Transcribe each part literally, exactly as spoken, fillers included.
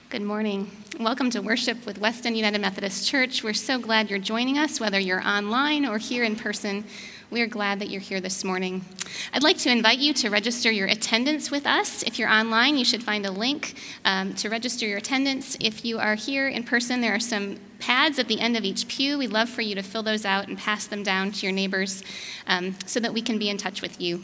Good morning. Welcome to worship with Weston United Methodist Church. We're so glad you're joining us, whether you're online or here in person. We are glad that you're here this morning. I'd like to invite you to register your attendance with us. If you're online, you should find a link um, to register your attendance. If you are here in person, there are some pads at the end of each pew. We'd love for you to fill those out and pass them down to your neighbors um, so that we can be in touch with you.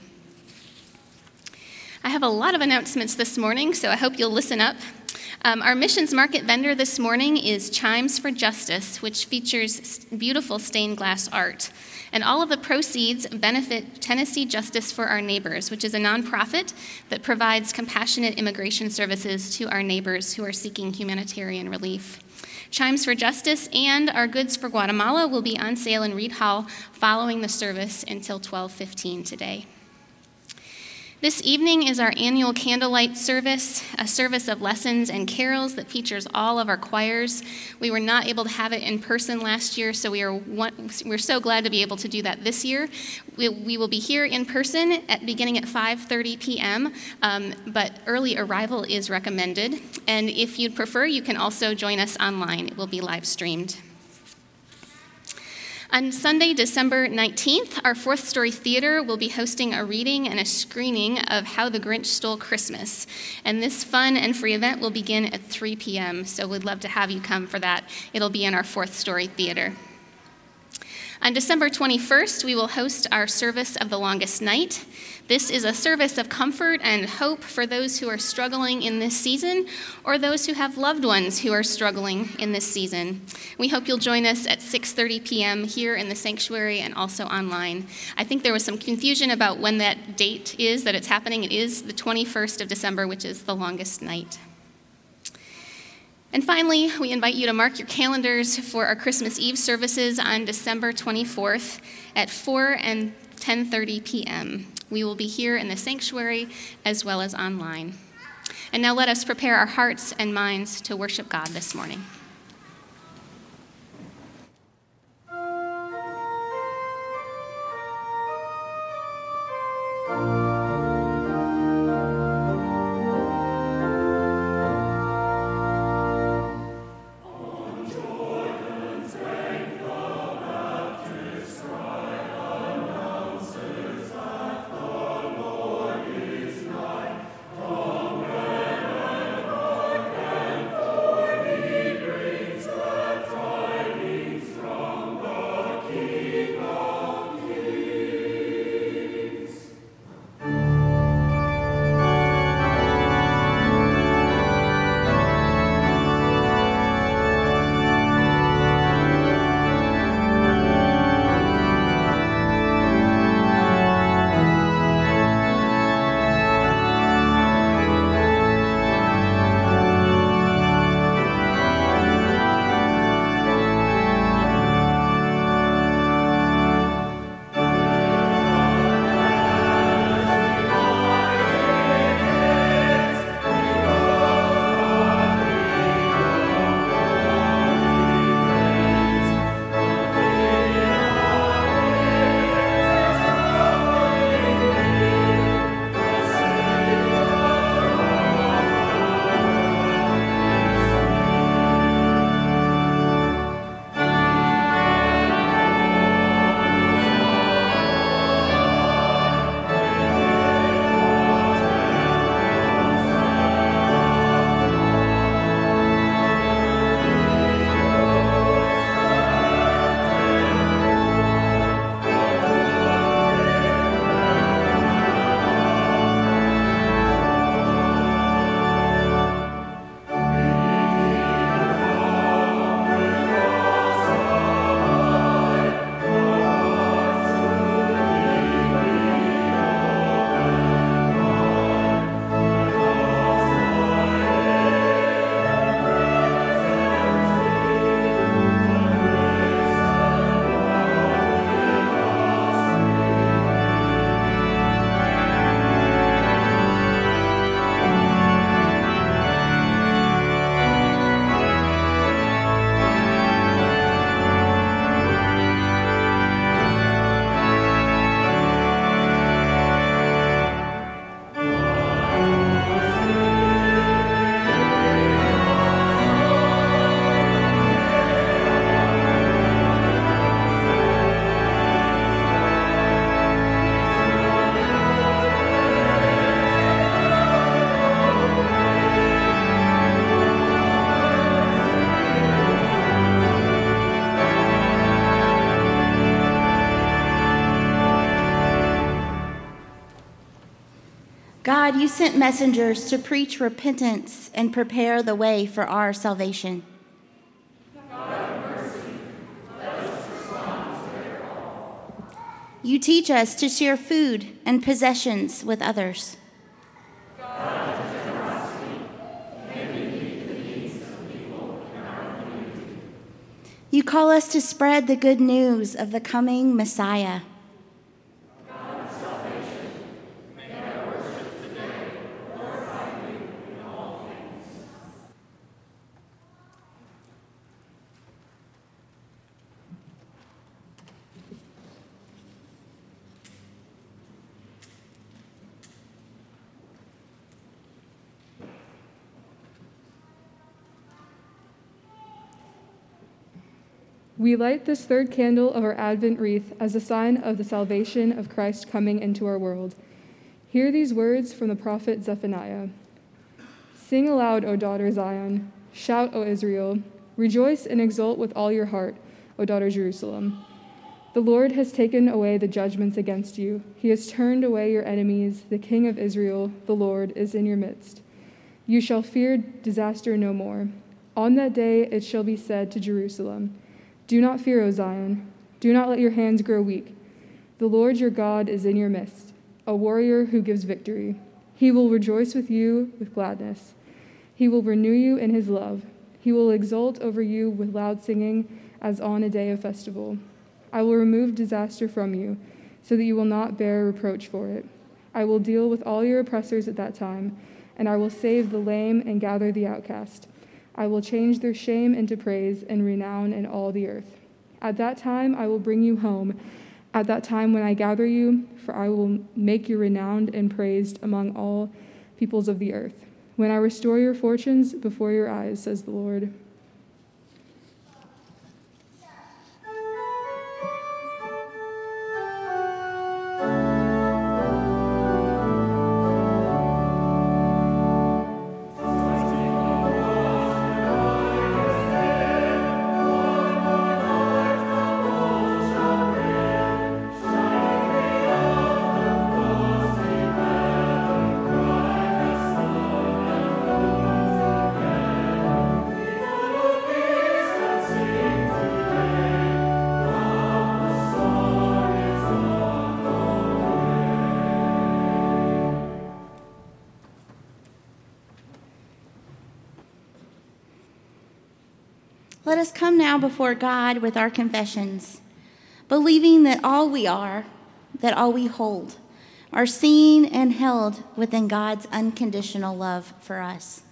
I have a lot of announcements this morning, so I hope you'll listen up. Um, our missions market vendor this morning is Chimes for Justice, which features beautiful stained glass art. And all of the proceeds benefit Tennessee Justice for Our Neighbors, which is a nonprofit that provides compassionate immigration services to our neighbors who are seeking humanitarian relief. Chimes for Justice and our Goods for Guatemala will be on sale in Reed Hall following the service until twelve fifteen today. This evening is our annual candlelight service, a service of lessons and carols that features all of our choirs. We were not able to have it in person last year, so we are one, we're so glad to be able to do that this year. We, we will be here in person at beginning at five thirty p.m., um, but early arrival is recommended. And if you'd prefer, you can also join us online. It will be live streamed. On Sunday, December nineteenth, our Fourth Story Theater will be hosting a reading and a screening of How the Grinch Stole Christmas. And this fun and free event will begin at three p.m., so we'd love to have you come for that. It'll be in our Fourth Story Theater. On December twenty-first, we will host our Service of the Longest Night. This is a service of comfort and hope for those who are struggling in this season or those who have loved ones who are struggling in this season. We hope you'll join us at six thirty p.m. here in the sanctuary and also online. I think there was some confusion about when that date is that it's happening. It is the twenty-first of December, which is the longest night. And finally, we invite you to mark your calendars for our Christmas Eve services on December twenty-fourth at four and ten thirty p.m. We will be here in the sanctuary as well as online. And now let us prepare our hearts and minds to worship God this morning. God, you sent messengers to preach repentance and prepare the way for our salvation. God have mercy. Let us respond to their call. You teach us to share food and possessions with others. God of generosity, may we meet the needs of people in our community. You call us to spread the good news of the coming Messiah. We light this third candle of our Advent wreath as a sign of the salvation of Christ coming into our world. Hear these words from the prophet Zephaniah. Sing aloud, O daughter Zion. Shout, O Israel. Rejoice and exult with all your heart, O daughter Jerusalem. The Lord has taken away the judgments against you. He has turned away your enemies. The King of Israel, the Lord, is in your midst. You shall fear disaster no more. On that day it shall be said to Jerusalem, do not fear, O Zion. Do not let your hands grow weak. The Lord your God is in your midst, a warrior who gives victory. He will rejoice with you with gladness. He will renew you in his love. He will exult over you with loud singing as on a day of festival. I will remove disaster from you so that you will not bear reproach for it. I will deal with all your oppressors at that time, and I will save the lame and gather the outcast. I will change their shame into praise and renown in all the earth. At that time I will bring you home, at that time when I gather you, for I will make you renowned and praised among all peoples of the earth, when I restore your fortunes before your eyes, says the Lord. Let us come now before God with our confessions, believing that all we are, that all we hold, are seen and held within God's unconditional love for us.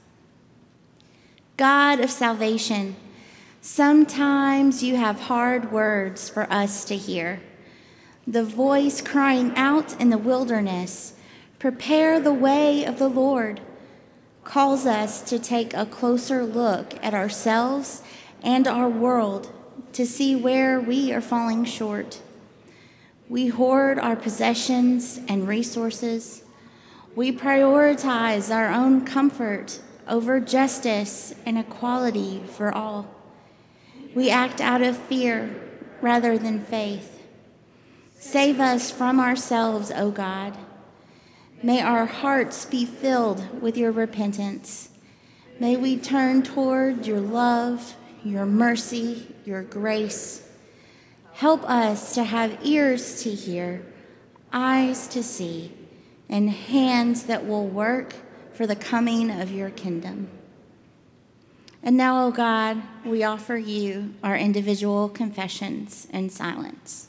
God of salvation, sometimes you have hard words for us to hear. The voice crying out in the wilderness, prepare the way of the Lord, calls us to take a closer look at ourselves and our world to see where we are falling short. We hoard our possessions and resources. We prioritize our own comfort over justice and equality for all. We act out of fear rather than faith. Save us from ourselves, O God. May our hearts be filled with your repentance. May we turn toward your love, your mercy, your grace. Help us to have ears to hear, eyes to see, and hands that will work for the coming of your kingdom. And now, O God, we offer you our individual confessions in silence.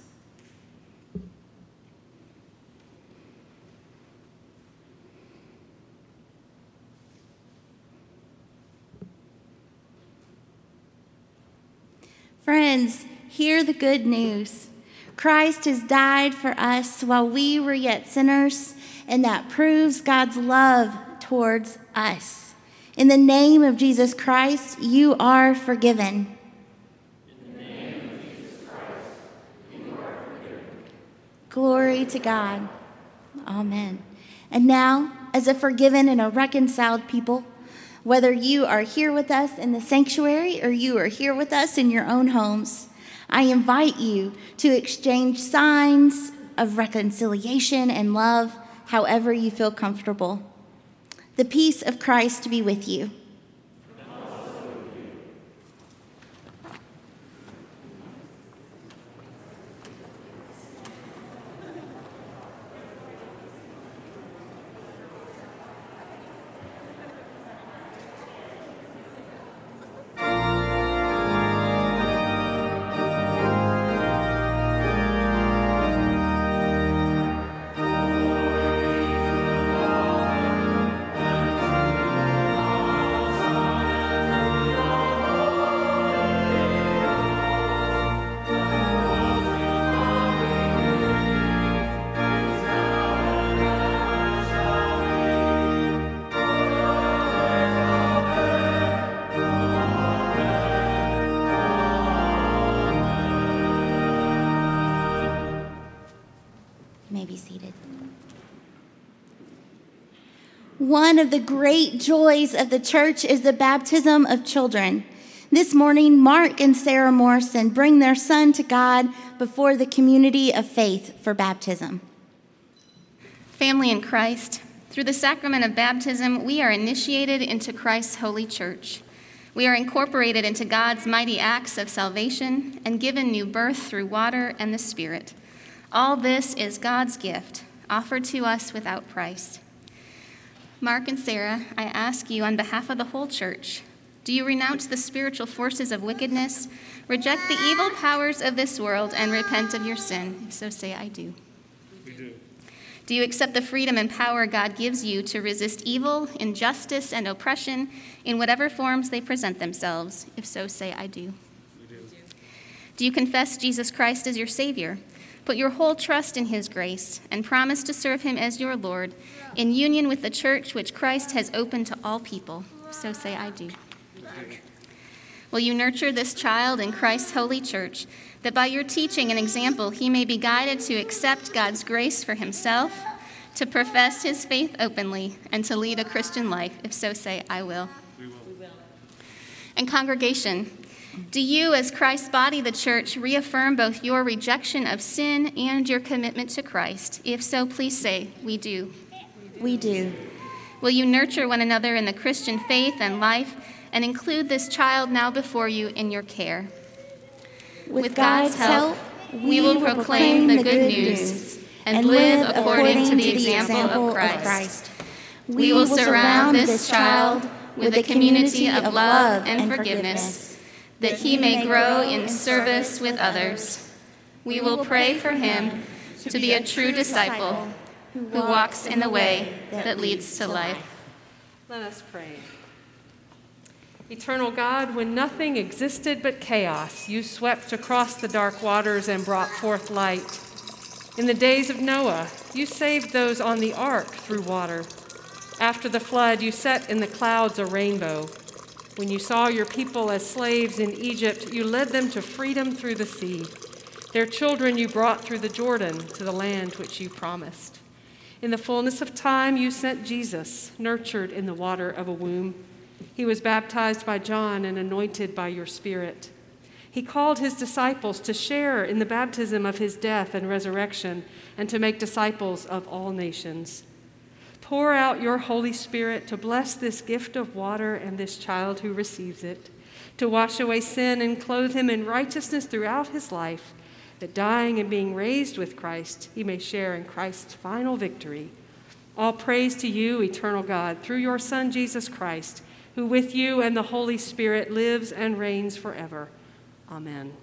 Friends, hear the good news. Christ has died for us while we were yet sinners, and that proves God's love towards us. In the name of Jesus Christ, you are forgiven. In the name of Jesus Christ, you are forgiven. Glory to God. Amen. And now, as a forgiven and a reconciled people, whether you are here with us in the sanctuary or you are here with us in your own homes, I invite you to exchange signs of reconciliation and love, however you feel comfortable. The peace of Christ be with you. You may be seated. One of the great joys of the church is the baptism of children. This morning, Mark and Sarah Morrison bring their son to God before the community of faith for baptism. Family in Christ, through the sacrament of baptism, we are initiated into Christ's holy church. We are incorporated into God's mighty acts of salvation and given new birth through water and the Spirit. All this is God's gift, offered to us without price. Mark and Sarah, I ask you on behalf of the whole church, do you renounce the spiritual forces of wickedness, reject the evil powers of this world, and repent of your sin? If so, say, I do. We do. Do you accept the freedom and power God gives you to resist evil, injustice, and oppression in whatever forms they present themselves? If so, say, I do. We do. Do you confess Jesus Christ as your Savior? Put your whole trust in his grace and promise to serve him as your Lord in union with the church which Christ has opened to all people. So say, I do. Will you nurture this child in Christ's holy church, that by your teaching and example he may be guided to accept God's grace for himself, to profess his faith openly, and to lead a Christian life? If so, say, I will. We will. We will. And congregation, do you, as Christ's body, the church, reaffirm both your rejection of sin and your commitment to Christ? If so, please say, we do. We do. Will you nurture one another in the Christian faith and life and include this child now before you in your care? With, With God's help, we will proclaim the good news and live according to the example of Christ. We will surround this child with a community of love and forgiveness, that he may grow in service with others. We will pray for him to be a true disciple who walks in the way that leads to life. Let us pray. Eternal God, when nothing existed but chaos, you swept across the dark waters and brought forth light. In the days of Noah, you saved those on the ark through water. After the flood, you set in the clouds a rainbow. When you saw your people as slaves in Egypt, you led them to freedom through the sea. Their children you brought through the Jordan to the land which you promised. In the fullness of time, you sent Jesus, nurtured in the water of a womb. He was baptized by John and anointed by your Spirit. He called his disciples to share in the baptism of his death and resurrection and to make disciples of all nations. Pour out your Holy Spirit to bless this gift of water and this child who receives it, to wash away sin and clothe him in righteousness throughout his life, that dying and being raised with Christ, he may share in Christ's final victory. All praise to you, eternal God, through your Son, Jesus Christ, who with you and the Holy Spirit lives and reigns forever. Amen.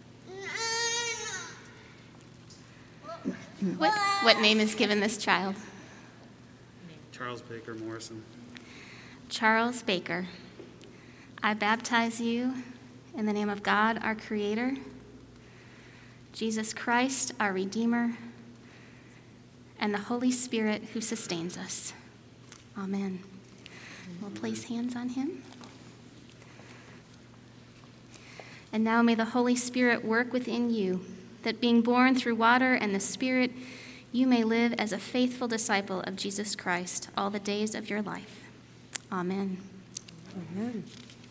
What, what name is given this child? Charles Baker Morrison. Charles Baker. I baptize you in the name of God, our Creator, Jesus Christ, our Redeemer, and the Holy Spirit who sustains us. Amen. We'll place hands on him. And now may the Holy Spirit work within you, that being born through water and the Spirit, you may live as a faithful disciple of Jesus Christ all the days of your life. Amen. Amen.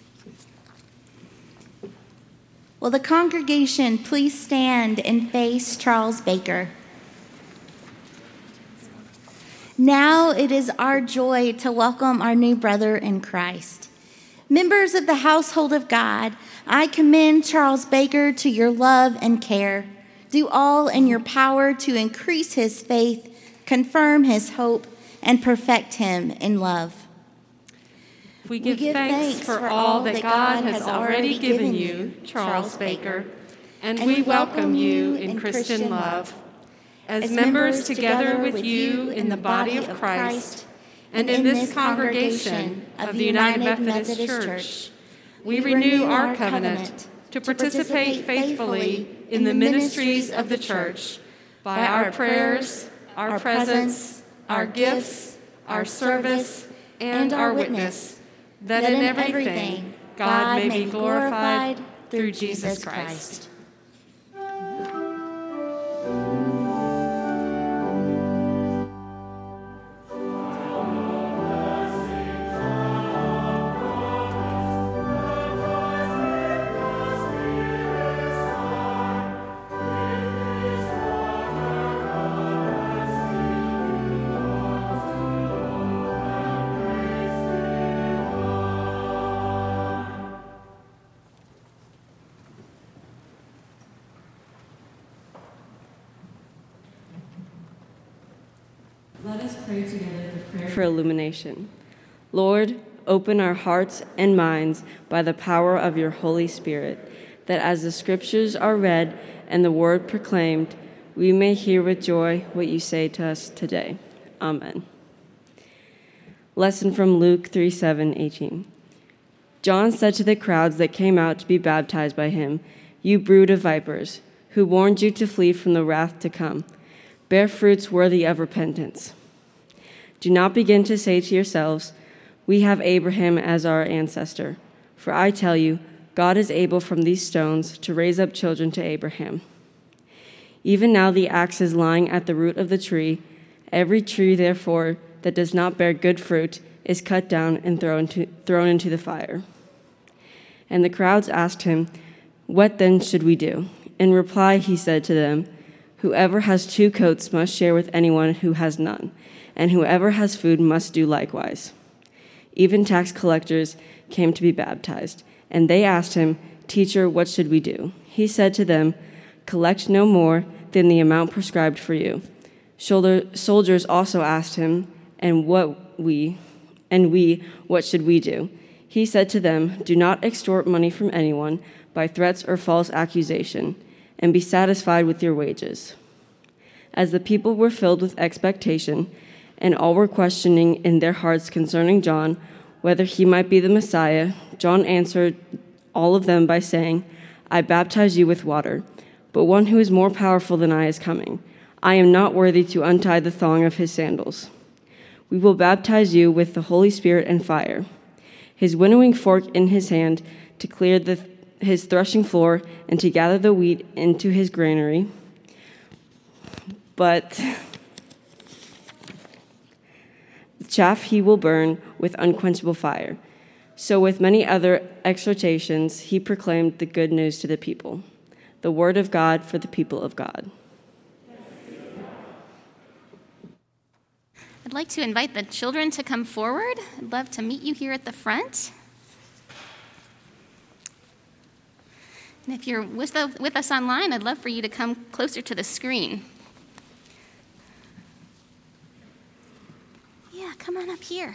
Will the congregation please stand and face Charles Baker? Now it is our joy to welcome our new brother in Christ. Members of the household of God, I commend Charles Baker to your love and care. Do all in your power to increase his faith, confirm his hope, and perfect him in love. We give, we give thanks, thanks for all that God has already given you, Charles Baker, and, and we welcome you in Christian love. As members together with you in the body of Christ and in this congregation of the United Methodist Church, we renew our covenant to participate faithfully in the ministries of the church by our prayers, our presence, our gifts, our service, and our witness, that in everything God may be glorified through Jesus Christ. Let us pray together the prayer for illumination. Lord, open our hearts and minds by the power of your Holy Spirit, that as the scriptures are read and the word proclaimed, we may hear with joy what you say to us today. Amen. Lesson from Luke three, seven, eighteen. John said to the crowds that came out to be baptized by him, "You brood of vipers, who warned you to flee from the wrath to come. Bear fruits worthy of repentance. Do not begin to say to yourselves, 'We have Abraham as our ancestor.' For I tell you, God is able from these stones to raise up children to Abraham. Even now the axe is lying at the root of the tree. Every tree, therefore, that does not bear good fruit is cut down and thrown into, thrown into the fire." And the crowds asked him, "What then should we do?" In reply, he said to them, "Whoever has two coats must share with anyone who has none, and whoever has food must do likewise." Even tax collectors came to be baptized, and they asked him, "Teacher, what should we do?" He said to them, "Collect no more than the amount prescribed for you." Shoulder, soldiers also asked him, "And what we, and we, what should we do?" He said to them, "Do not extort money from anyone by threats or false accusation, and be satisfied with your wages." As the people were filled with expectation, and all were questioning in their hearts concerning John, whether he might be the Messiah, John answered all of them by saying, "I baptize you with water, but one who is more powerful than I is coming. I am not worthy to untie the thong of his sandals. We will baptize you with the Holy Spirit and fire." His winnowing fork in his hand to clear the his threshing floor and to gather the wheat into his granary. But the chaff he will burn with unquenchable fire. So with many other exhortations, he proclaimed the good news to the people. The word of God for the people of God. I'd like to invite the children to come forward. I'd love to meet you here at the front. And if you're with, the, with us online, I'd love for you to come closer to the screen. Yeah, come on up here.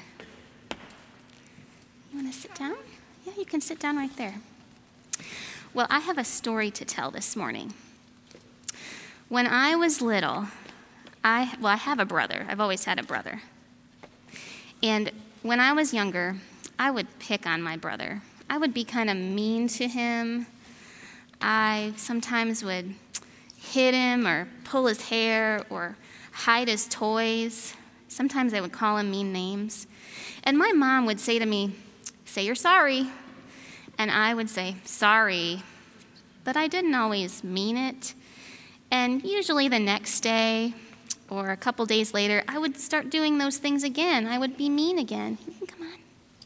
You want to sit down? Yeah, you can sit down right there. Well, I have a story to tell this morning. When I was little, I, well, I have a brother. I've always had a brother. And when I was younger, I would pick on my brother. I would be kind of mean to him. I sometimes would hit him or pull his hair or hide his toys. Sometimes I would call him mean names. And my mom would say to me, "Say you're sorry." And I would say, "Sorry." But I didn't always mean it. And usually the next day or a couple days later, I would start doing those things again. I would be mean again. Come on.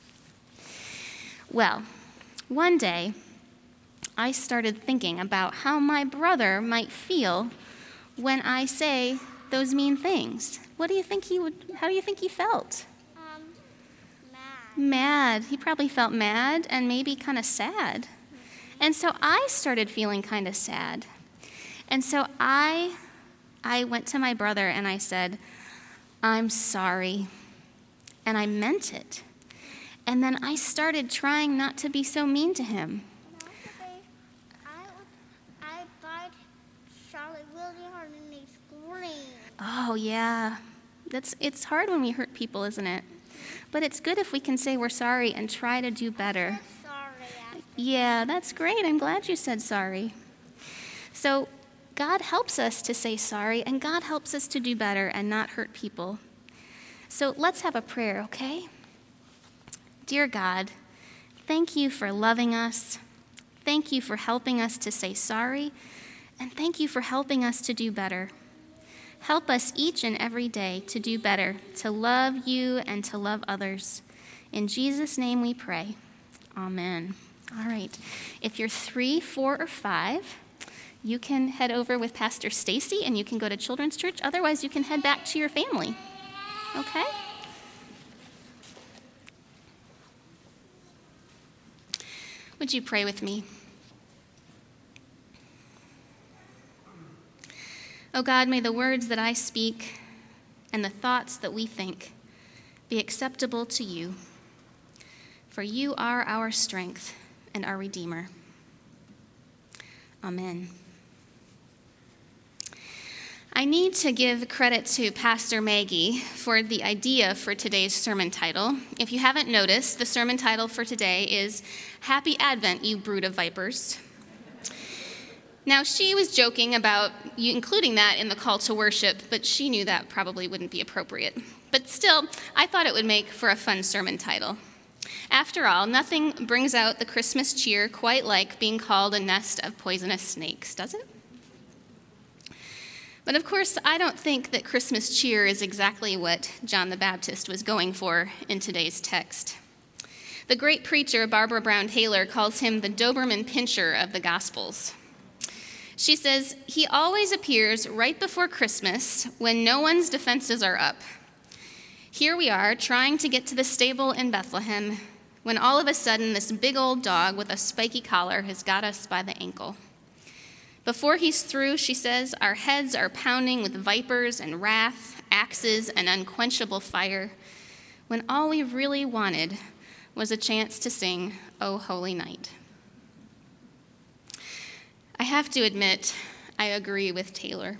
Well, one day, I started thinking about how my brother might feel when I say those mean things, what do you think he would, how do you think he felt? Um, mad. Mad. He probably felt mad and maybe kind of sad. And so I started feeling kind of sad. And so I, I went to my brother and I said, I'm sorry. And I meant it. And then I started trying not to be so mean to him. I, I thought Charlotte really hard and they screamed. Oh, yeah. That's, it's hard when we hurt people, isn't it? But it's good if we can say we're sorry and try to do better. Sorry. Yeah, that's great. I'm glad you said sorry. So God helps us to say sorry, and God helps us to do better and not hurt people. So let's have a prayer, okay? Dear God, thank you for loving us. Thank you for helping us to say sorry, and thank you for helping us to do better. Help us each and every day to do better, to love you and to love others. In Jesus' name we pray. Amen. All right. If you're three, four, or five, you can head over with Pastor Stacy and you can go to Children's Church. Otherwise, you can head back to your family. Okay? Would you pray with me? Oh God, may the words that I speak and the thoughts that we think be acceptable to you, for you are our strength and our Redeemer. Amen. I need to give credit to Pastor Maggie for the idea for today's sermon title. If you haven't noticed, the sermon title for today is Happy Advent, You Brood of Vipers. Now, she was joking about you including that in the call to worship, but she knew that probably wouldn't be appropriate. But still, I thought it would make for a fun sermon title. After all, nothing brings out the Christmas cheer quite like being called a nest of poisonous snakes, does it? But of course, I don't think that Christmas cheer is exactly what John the Baptist was going for in today's text. The great preacher Barbara Brown Taylor calls him the Doberman Pinscher of the Gospels. She says, he always appears right before Christmas when no one's defenses are up. Here we are trying to get to the stable in Bethlehem when all of a sudden this big old dog with a spiky collar has got us by the ankle. Before he's through, she says, our heads are pounding with vipers and wrath, axes and unquenchable fire, when all we really wanted was a chance to sing, O Holy Night. I have to admit, I agree with Taylor.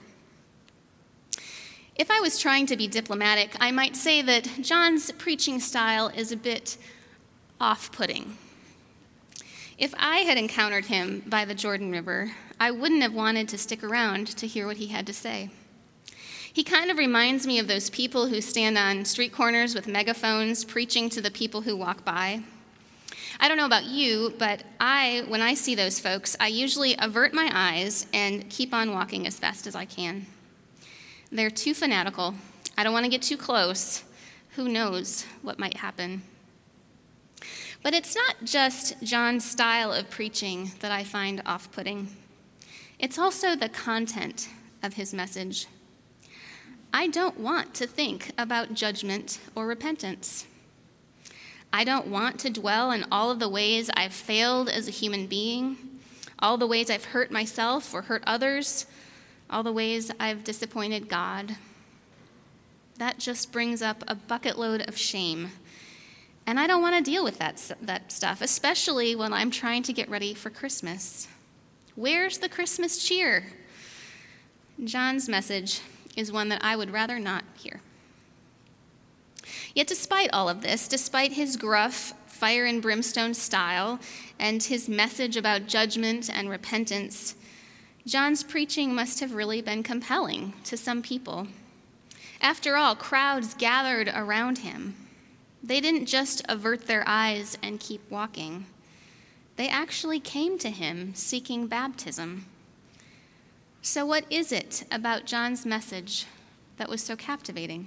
If I was trying to be diplomatic, I might say that John's preaching style is a bit off-putting. If I had encountered him by the Jordan River, I wouldn't have wanted to stick around to hear what he had to say. He kind of reminds me of those people who stand on street corners with megaphones preaching to the people who walk by. I don't know about you, but I, when I see those folks, I usually avert my eyes and keep on walking as fast as I can. They're too fanatical. I don't want to get too close. Who knows what might happen? But it's not just John's style of preaching that I find off-putting. It's also the content of his message. I don't want to think about judgment or repentance. I don't want to dwell in all of the ways I've failed as a human being, all the ways I've hurt myself or hurt others, all the ways I've disappointed God. That just brings up a bucket load of shame. And I don't want to deal with that, that stuff, especially when I'm trying to get ready for Christmas. Where's the Christmas cheer? John's message is one that I would rather not hear. Yet despite all of this, despite his gruff, fire and brimstone style and his message about judgment and repentance, John's preaching must have really been compelling to some people. After all, crowds gathered around him. They didn't just avert their eyes and keep walking. They actually came to him seeking baptism. So what is it about John's message that was so captivating?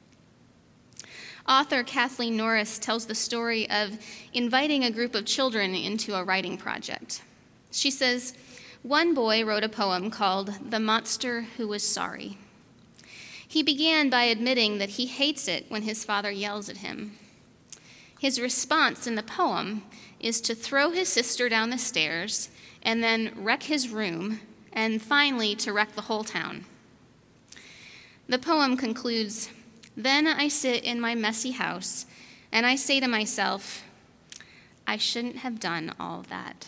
Author Kathleen Norris tells the story of inviting a group of children into a writing project. She says, one boy wrote a poem called The Monster Who Was Sorry. He began by admitting that he hates it when his father yells at him. His response in the poem is to throw his sister down the stairs and then wreck his room, and finally to wreck the whole town. The poem concludes, "Then I sit in my messy house, and I say to myself, I shouldn't have done all that."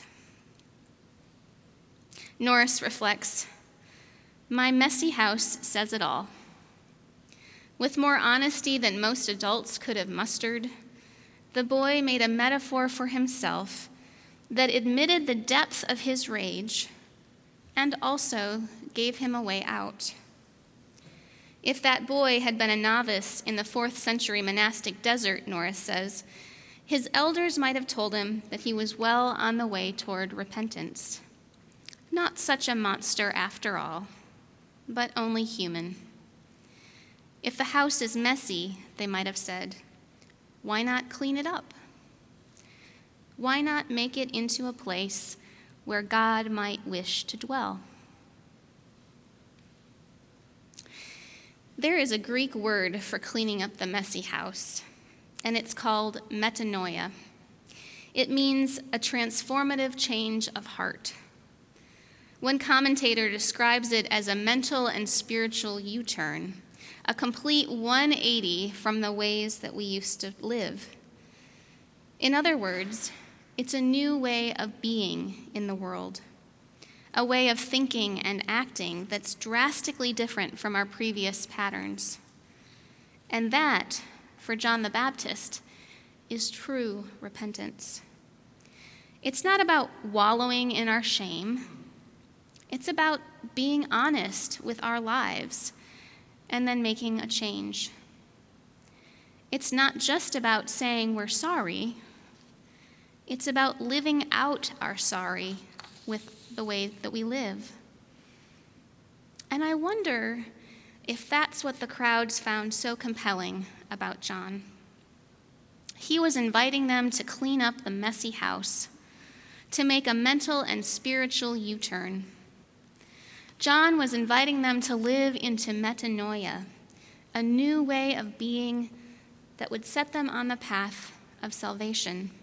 Norris reflects, "My messy house says it all." With more honesty than most adults could have mustered, the boy made a metaphor for himself that admitted the depth of his rage and also gave him a way out. If that boy had been a novice in the fourth century monastic desert, Norris says, his elders might have told him that he was well on the way toward repentance. Not such a monster after all, but only human. If the house is messy, they might have said, why not clean it up? Why not make it into a place where God might wish to dwell? There is a Greek word for cleaning up the messy house, and it's called metanoia. It means a transformative change of heart. One commentator describes it as a mental and spiritual U-turn, a complete one eighty from the ways that we used to live. In other words, it's a new way of being in the world, a way of thinking and acting that's drastically different from our previous patterns. And that, for John the Baptist, is true repentance. It's not about wallowing in our shame. It's about being honest with our lives and then making a change. It's not just about saying we're sorry. It's about living out our sorry with the way that we live. And I wonder if that's what the crowds found so compelling about John. He was inviting them to clean up the messy house, to make a mental and spiritual U-turn. John was inviting them to live into metanoia, a new way of being that would set them on the path of salvation.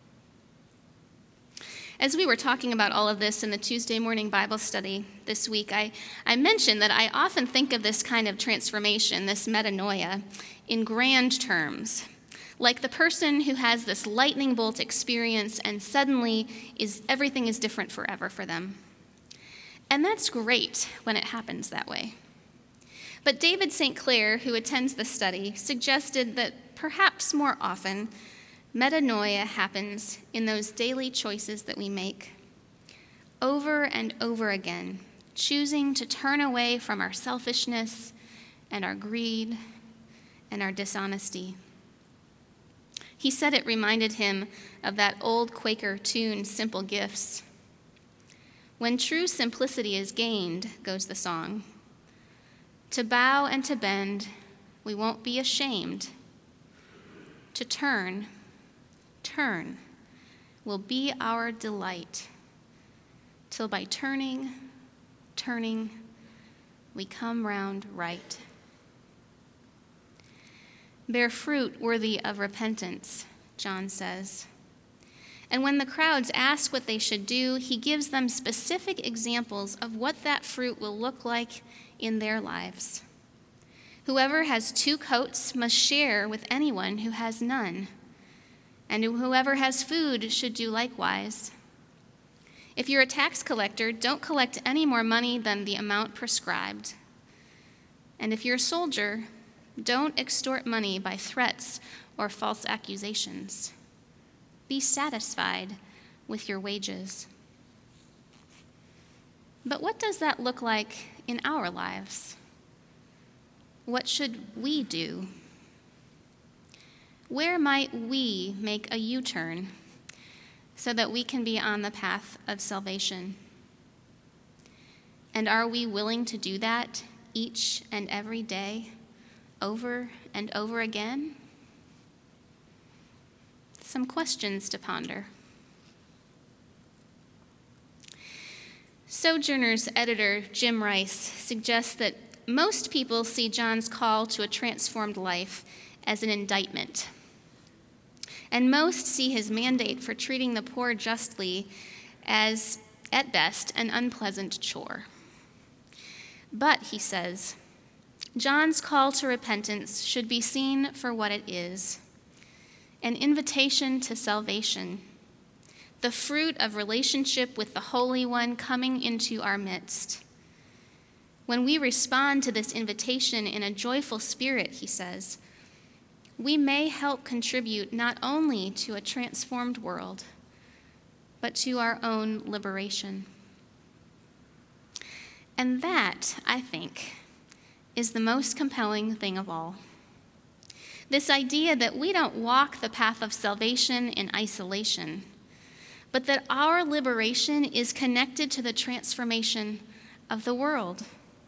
As we were talking about all of this in the Tuesday morning Bible study this week, I, I mentioned that I often think of this kind of transformation, this metanoia, in grand terms, like the person who has this lightning bolt experience and suddenly is everything is different forever for them. And that's great when it happens that way. But David Saint Clair, who attends the study, suggested that perhaps more often, metanoia happens in those daily choices that we make, over and over again, choosing to turn away from our selfishness and our greed and our dishonesty. He said it reminded him of that old Quaker tune, Simple Gifts. When true simplicity is gained, goes the song, to bow and to bend, we won't be ashamed. To turn, turn will be our delight, till by turning, turning, we come round right. Bear fruit worthy of repentance, John says. And when the crowds ask what they should do, he gives them specific examples of what that fruit will look like in their lives. Whoever has two coats must share with anyone who has none, and whoever has food should do likewise. If you're a tax collector, don't collect any more money than the amount prescribed. And if you're a soldier, don't extort money by threats or false accusations. Be satisfied with your wages. But what does that look like in our lives? What should we do? Where might we make a U-turn so that we can be on the path of salvation? And are we willing to do that each and every day, over and over again? Some questions to ponder. Sojourner's editor, Jim Rice, suggests that most people see John's call to a transformed life as an indictment. And most see his mandate for treating the poor justly as, at best, an unpleasant chore. But, he says, John's call to repentance should be seen for what it is, an invitation to salvation, the fruit of relationship with the Holy One coming into our midst. When we respond to this invitation in a joyful spirit, he says, we may help contribute not only to a transformed world, but to our own liberation. And that, I think, is the most compelling thing of all. This idea that we don't walk the path of salvation in isolation, but that our liberation is connected to the transformation of the world.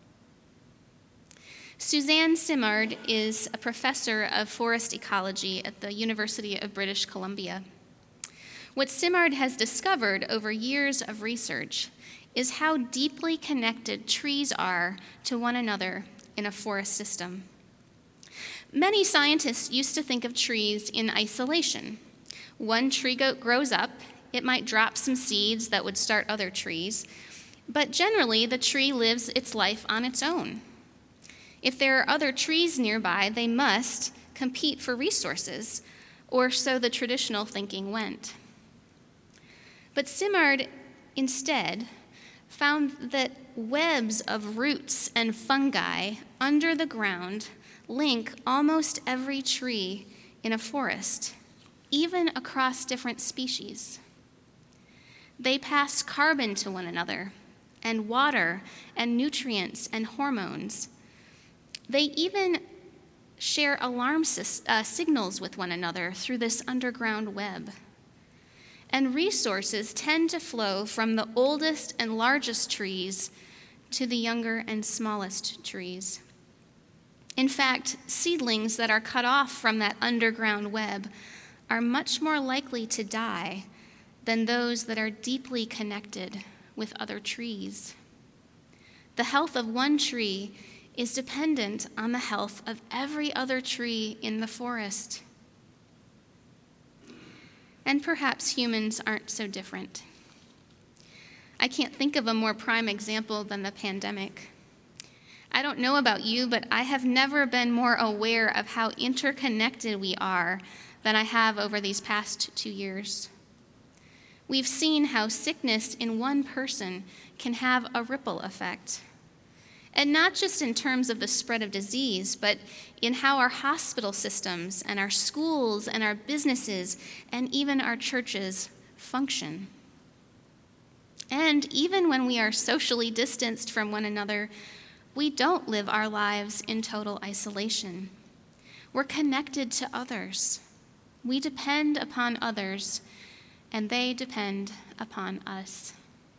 Suzanne Simard is a professor of forest ecology at the University of British Columbia. What Simard has discovered over years of research is how deeply connected trees are to one another in a forest system. Many scientists used to think of trees in isolation. One tree goat grows up, it might drop some seeds that would start other trees, but generally the tree lives its life on its own. If there are other trees nearby, they must compete for resources, or so the traditional thinking went. But Simard instead found that webs of roots and fungi under the ground link almost every tree in a forest, even across different species. They pass carbon to one another, and water, and nutrients, and hormones. They even share alarm uh, signals with one another through this underground web. And resources tend to flow from the oldest and largest trees to the younger and smallest trees. In fact, seedlings that are cut off from that underground web are much more likely to die than those that are deeply connected with other trees. The health of one tree is dependent on the health of every other tree in the forest. And perhaps humans aren't so different. I can't think of a more prime example than the pandemic. I don't know about you, but I have never been more aware of how interconnected we are than I have over these past two years. We've seen how sickness in one person can have a ripple effect. And not just in terms of the spread of disease, but in how our hospital systems and our schools and our businesses and even our churches function. And even when we are socially distanced from one another, we don't live our lives in total isolation. We're connected to others. We depend upon others, and they depend upon us.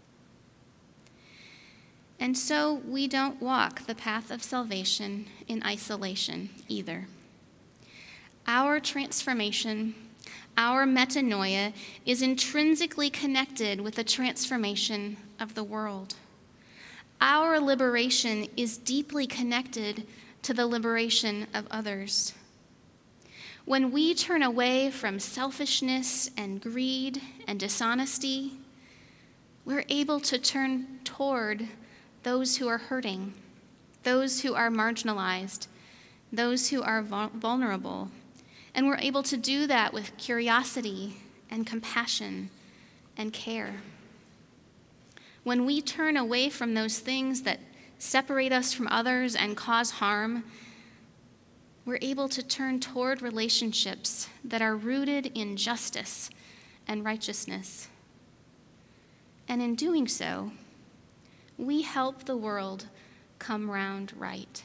And so we don't walk the path of salvation in isolation either. Our transformation, our metanoia, is intrinsically connected with the transformation of the world. Our liberation is deeply connected to the liberation of others. When we turn away from selfishness and greed and dishonesty, we're able to turn toward those who are hurting, those who are marginalized, those who are vulnerable. And we're able to do that with curiosity and compassion and care. When we turn away from those things that separate us from others and cause harm, we're able to turn toward relationships that are rooted in justice and righteousness. And in doing so, we help the world come round right.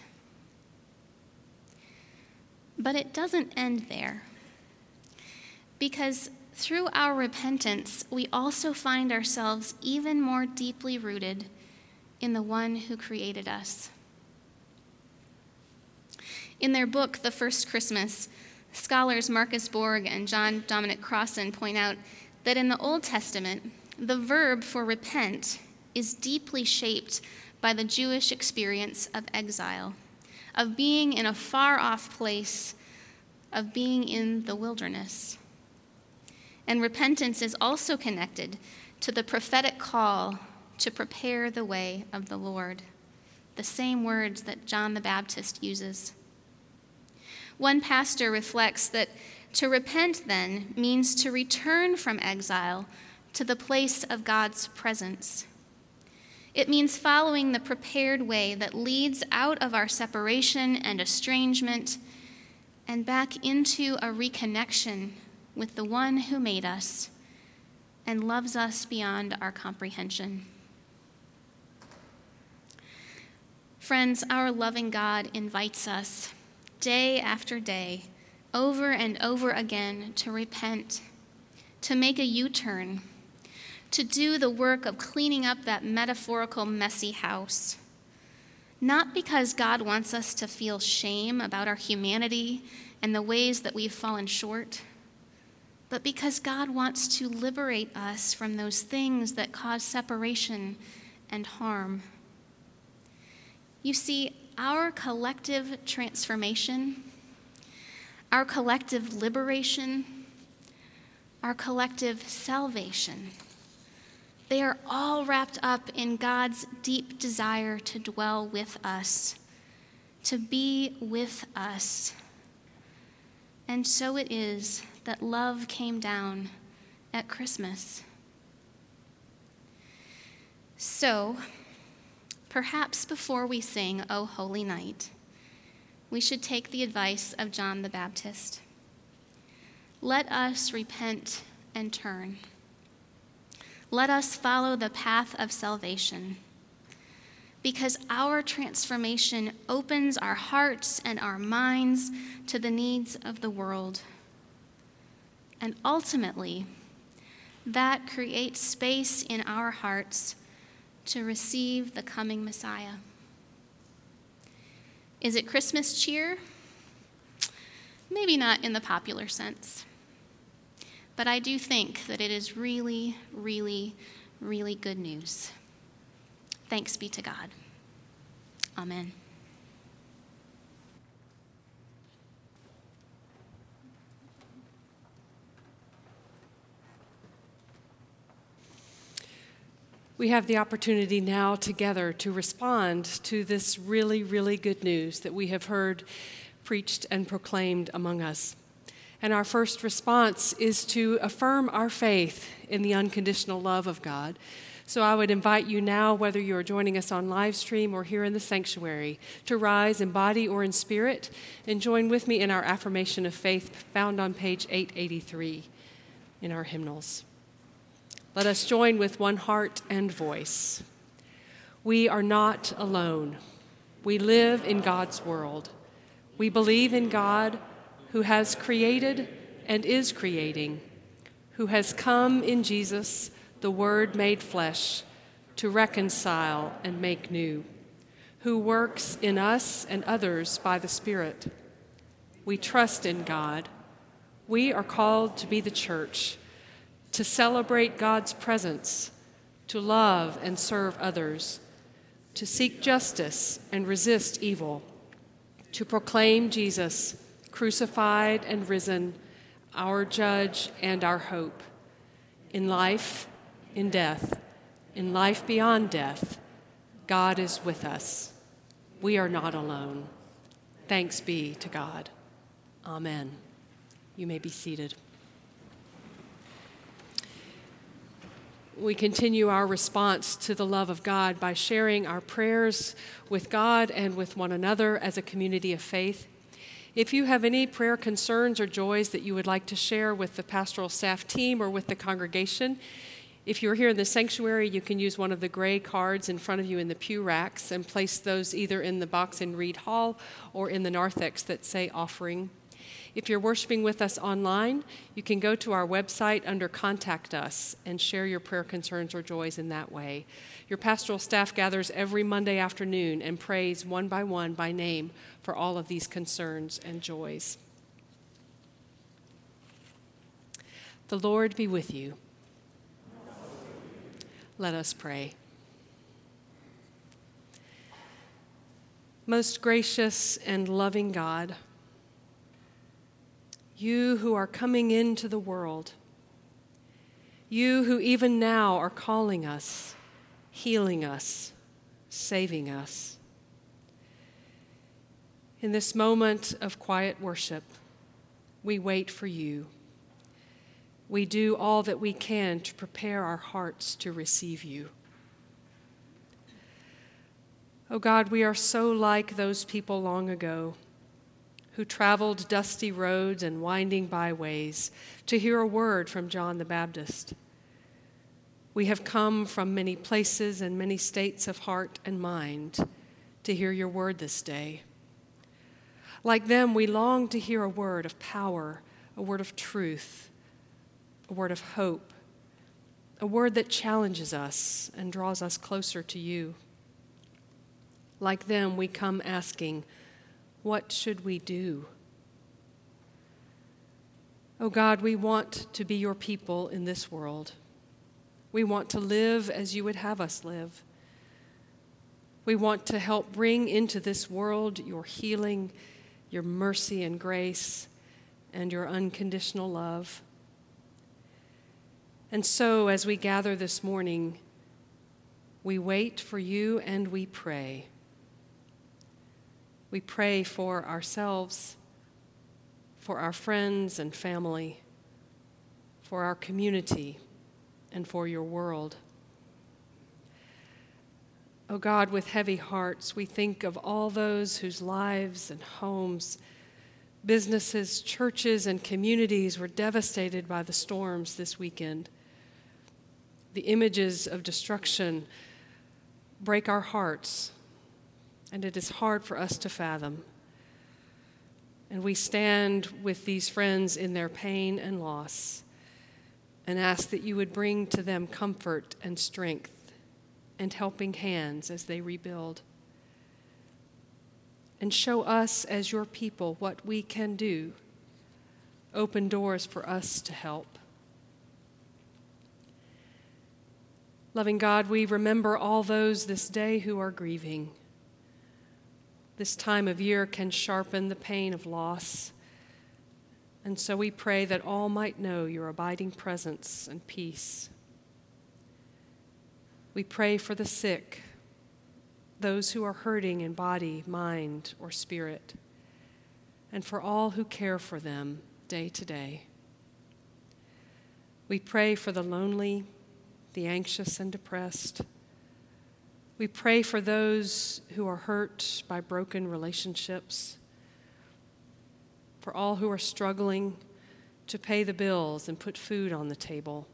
But it doesn't end there, because through our repentance, we also find ourselves even more deeply rooted in the one who created us. In their book, The First Christmas, scholars Marcus Borg and John Dominic Crossan point out that in the Old Testament, the verb for repent is deeply shaped by the Jewish experience of exile, of being in a far-off place, of being in the wilderness. And repentance is also connected to the prophetic call to prepare the way of the Lord, the same words that John the Baptist uses. One pastor reflects that to repent, then, means to return from exile to the place of God's presence. It means following the prepared way that leads out of our separation and estrangement and back into a reconnection with the one who made us and loves us beyond our comprehension. Friends, our loving God invites us day after day, over and over again, to repent, to make a U-turn, to do the work of cleaning up that metaphorical messy house. Not because God wants us to feel shame about our humanity and the ways that we've fallen short, but because God wants to liberate us from those things that cause separation and harm. You see, our collective transformation, our collective liberation, our collective salvation, they are all wrapped up in God's deep desire to dwell with us, to be with us. And so it is that love came down at Christmas. So, perhaps before we sing O Holy Night, we should take the advice of John the Baptist. Let us repent and turn. Let us follow the path of salvation, because our transformation opens our hearts and our minds to the needs of the world. And ultimately, that creates space in our hearts to receive the coming Messiah. Is it Christmas cheer? Maybe not in the popular sense. But I do think that it is really, really, really good news. Thanks be to God. Amen. We have the opportunity now together to respond to this really, really good news that we have heard preached and proclaimed among us. And our first response is to affirm our faith in the unconditional love of God. So I would invite you now, whether you are joining us on live stream or here in the sanctuary, to rise in body or in spirit and join with me in our affirmation of faith found on page eight eighty-three in our hymnals. Let us join with one heart and voice. We are not alone. We live in God's world. We believe in God, who has created and is creating, who has come in Jesus, the Word made flesh, to reconcile and make new, who works in us and others by the Spirit. We trust in God. We are called to be the church, to celebrate God's presence, to love and serve others, to seek justice and resist evil, to proclaim Jesus, crucified and risen, our judge and our hope. In life, in death, in life beyond death, God is with us. We are not alone. Thanks be to God. Amen. You may be seated. We continue our response to the love of God by sharing our prayers with God and with one another as a community of faith. If you have any prayer concerns or joys that you would like to share with the pastoral staff team or with the congregation, if you're here in the sanctuary, you can use one of the gray cards in front of you in the pew racks and place those either in the box in Reed Hall or in the narthex that say offering. If you're worshiping with us online, you can go to our website under Contact Us and share your prayer concerns or joys in that way. Your pastoral staff gathers every Monday afternoon and prays one by one by name for all of these concerns and joys. The Lord be with you. Let us pray. Most gracious and loving God, you who are coming into the world, you who even now are calling us, healing us, saving us. In this moment of quiet worship, we wait for you. We do all that we can to prepare our hearts to receive you. Oh God, we are so like those people long ago who traveled dusty roads and winding byways to hear a word from John the Baptist. We have come from many places and many states of heart and mind to hear your word this day. Like them, we long to hear a word of power, a word of truth, a word of hope, a word that challenges us and draws us closer to you. Like them, we come asking, what should we do? Oh God, we want to be your people in this world. We want to live as you would have us live. We want to help bring into this world your healing, your mercy and grace, and your unconditional love. And so, as we gather this morning, we wait for you and we pray. We pray for ourselves, for our friends and family, for our community, and for your world. Oh God, with heavy hearts, we think of all those whose lives and homes, businesses, churches, and communities were devastated by the storms this weekend. The images of destruction break our hearts, and it is hard for us to fathom. And we stand with these friends in their pain and loss and ask that you would bring to them comfort and strength and helping hands as they rebuild. And show us as your people what we can do. Open doors for us to help. Loving God, we remember all those this day who are grieving. This time of year can sharpen the pain of loss. And so we pray that all might know your abiding presence and peace. We pray for the sick, those who are hurting in body, mind, or spirit, and for all who care for them day to day. We pray for the lonely, the anxious and depressed. We pray for those who are hurt by broken relationships, for all who are struggling to pay the bills and put food on the table.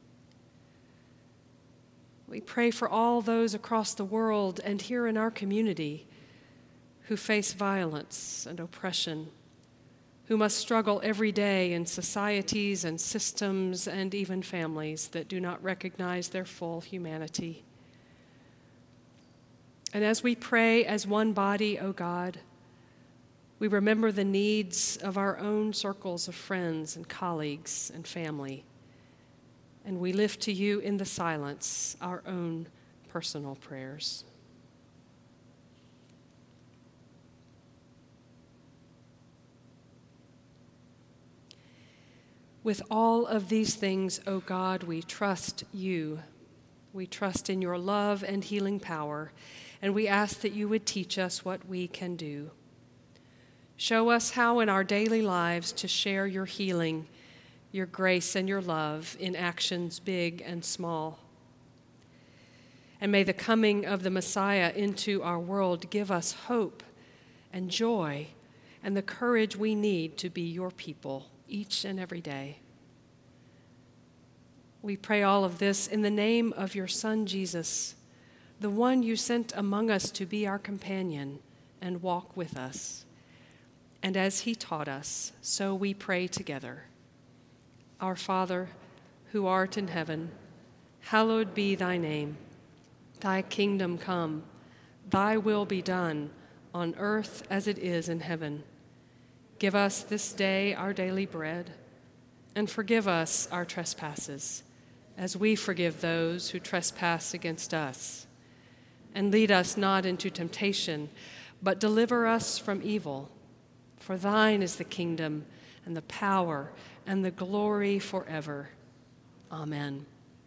We pray for all those across the world and here in our community who face violence and oppression, who must struggle every day in societies and systems and even families that do not recognize their full humanity. And as we pray as one body, O God, we remember the needs of our own circles of friends and colleagues and family, and we lift to you in the silence our own personal prayers. With all of these things, O God, we trust you. We trust in your love and healing power, and we ask that you would teach us what we can do. Show us how in our daily lives to share your healing, your grace, and your love in actions big and small. And may the coming of the Messiah into our world give us hope and joy and the courage we need to be your people each and every day. We pray all of this in the name of your Son, Jesus, the one you sent among us to be our companion and walk with us. And as he taught us, so we pray together. Our Father, who art in heaven, hallowed be thy name. Thy kingdom come, thy will be done, on earth as it is in heaven. Give us this day our daily bread, and forgive us our trespasses, as we forgive those who trespass against us. And lead us not into temptation, but deliver us from evil. For thine is the kingdom and the power and the glory forever. Amen.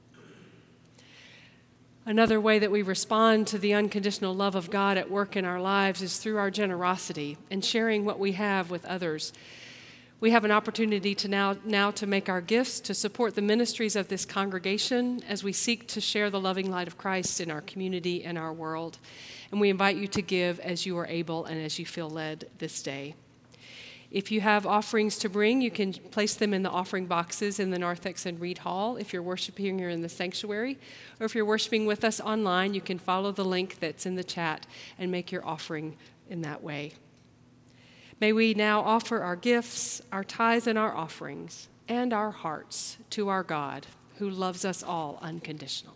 Another way that we respond to the unconditional love of God at work in our lives is through our generosity and sharing what we have with others. We have an opportunity to now, now to make our gifts to support the ministries of this congregation as we seek to share the loving light of Christ in our community and our world. And we invite you to give as you are able and as you feel led this day. If you have offerings to bring, you can place them in the offering boxes in the narthex and Reed Hall if you're worshiping here in the sanctuary. Or if you're worshiping with us online, you can follow the link that's in the chat and make your offering in that way. May we now offer our gifts, our tithes and our offerings, and our hearts to our God, who loves us all unconditionally.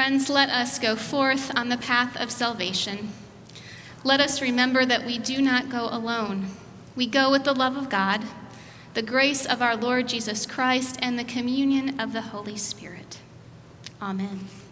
Friends, let us go forth on the path of salvation. Let us remember that we do not go alone. We go with the love of God, the grace of our Lord Jesus Christ, and the communion of the Holy Spirit. Amen.